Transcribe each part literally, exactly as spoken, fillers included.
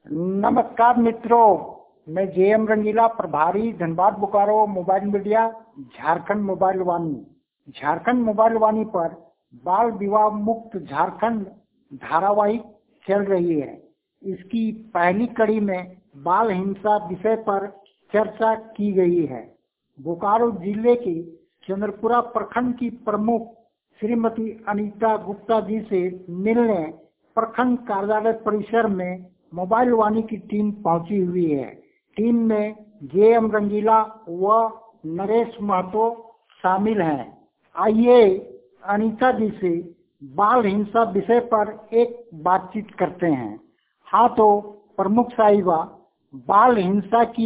नमस्कार मित्रों, मैं जे एम रंगीला, प्रभारी Dhanbad Bokaro mobile media, Jharkhand mobile वाणी। झारखंड मोबाइल वाणी पर बाल विवाह मुक्त झारखंड धारावाहिक चल रही है। इसकी पहली कड़ी में बाल हिंसा विषय पर चर्चा की गई है। बोकारो जिले के चंद्रपुरा प्रखंड की प्रमुख श्रीमती अनीता गुप्ता जी से मिलने प्रखंड कार्यालय परिसर में मोबाइल वाणी की टीम पहुंची हुई है। टीम में जे एम रंगीला व नरेश महतो शामिल हैं। आइए अनीता जी से बाल हिंसा विषय पर एक बातचीत करते हैं। हाँ तो प्रमुख साहिबा, बाल हिंसा की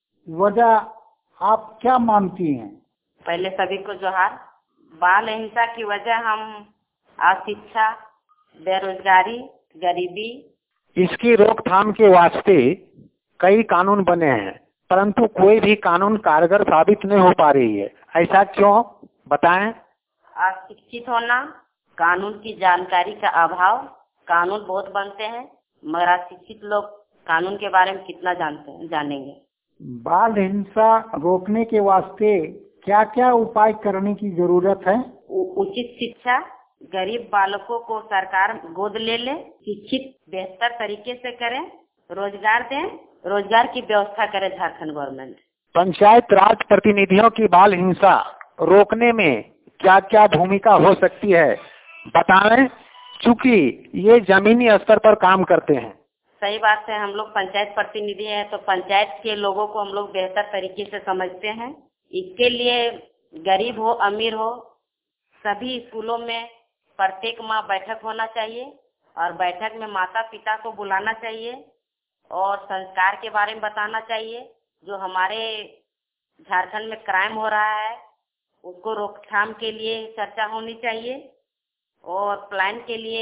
वजह आप क्या मानती हैं? पहले सभी को जोहार। बाल हिंसा की वजह हम अशिक्षा, बेरोजगारी, गरीबी। इसकी रोकथाम के वास्ते कई कानून बने हैं, परंतु कोई भी कानून कारगर साबित नहीं हो पा रही है। ऐसा क्यों, बताएं? अशिक्षित होना, कानून की जानकारी का अभाव। कानून बहुत बनते हैं मगर अशिक्षित लोग कानून के बारे में कितना जानते हैं, जानेंगे। बाल हिंसा रोकने के वास्ते क्या क्या उपाय करने की जरूरत है? उचित शिक्षा, गरीब बालकों को सरकार गोद ले ले, शिक्षित बेहतर तरीके से करें, रोजगार दें, रोजगार की व्यवस्था करे झारखंड गवर्नमेंट। पंचायत राज प्रतिनिधियों की बाल हिंसा रोकने में क्या क्या भूमिका हो सकती है, बताएं, चूँकि ये जमीनी स्तर पर काम करते हैं। सही बात है, हम लोग पंचायत प्रतिनिधि हैं तो पंचायत के लोगों को हम लोग बेहतर तरीके से समझते हैं। इसके लिए गरीब हो अमीर हो, सभी स्कूलों में प्रत्येक माह बैठक होना चाहिए और बैठक में माता पिता को बुलाना चाहिए और संस्कार के बारे में बताना चाहिए। जो हमारे झारखंड में क्राइम हो रहा है उसको रोकथाम के लिए चर्चा होनी चाहिए और प्लान के लिए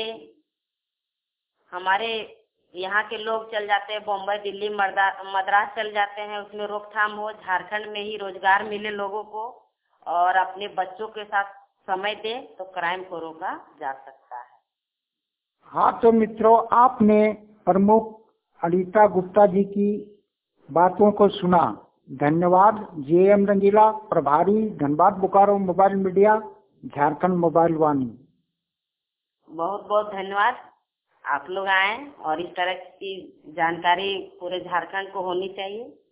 हमारे यहाँ के लोग चल जाते हैं बम्बई, दिल्ली, मद्रास चल जाते हैं, उसमें रोकथाम हो। झारखंड में ही रोजगार मिले लोगों को और अपने बच्चों के साथ समय दे तो क्राइम को रोका जा सकता है। हाँ तो मित्रों, आपने प्रमुख अनीता गुप्ता जी की बातों को सुना। धन्यवाद। जे एम रंगीला, प्रभारी Dhanbad Bokaro mobile media, Jharkhand mobile वाणी। बहुत बहुत धन्यवाद। आप लोग आए और इस तरह की जानकारी पूरे झारखंड को होनी चाहिए।